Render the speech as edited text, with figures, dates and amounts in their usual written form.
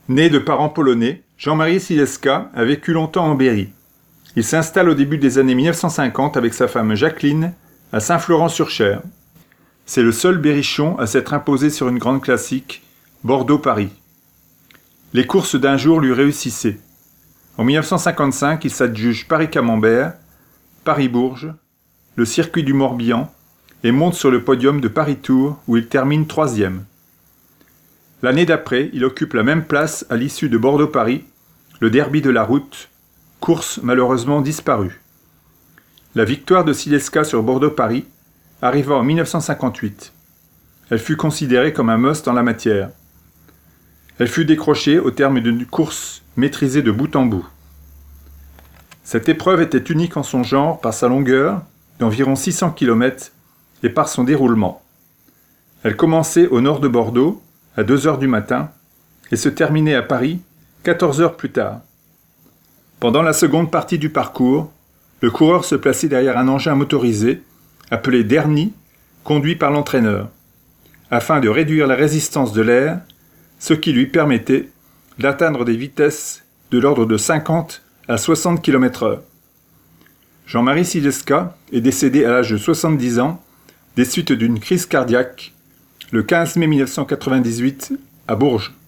Né de parents polonais, Jean-Marie Sileska a vécu longtemps en Berry. Il s'installe au début des années 1950 avec sa femme Jacqueline à Saint-Florent-sur-Cher. C'est le seul berrichon à s'être imposé sur une grande classique, Bordeaux-Paris. Les courses d'un jour lui réussissaient. En 1955, il s'adjuge Paris-Camembert, Paris-Bourges, le circuit du Morbihan et monte sur le podium de Paris-Tours où il termine 3e. L'année d'après, il occupe la même place à l'issue de Bordeaux-Paris, le derby de la route, course malheureusement disparue. La victoire de Sileska sur Bordeaux-Paris arriva en 1958. Elle fut considérée comme un must en la matière. Elle fut décrochée au terme d'une course maîtrisée de bout en bout. Cette épreuve était unique en son genre par sa longueur, d'environ 600 km, et par son déroulement. Elle commençait au nord de Bordeaux, à 2 heures du matin, et se terminait à Paris, 14 heures plus tard. Pendant la seconde partie du parcours, le coureur se plaçait derrière un engin motorisé, appelé Derny, conduit par l'entraîneur, afin de réduire la résistance de l'air, ce qui lui permettait d'atteindre des vitesses de l'ordre de 50 à 60 km/h. Jean-Marie Sileska est décédé à l'âge de 70 ans des suites d'une crise cardiaque le 15 mai 1998 à Bourges.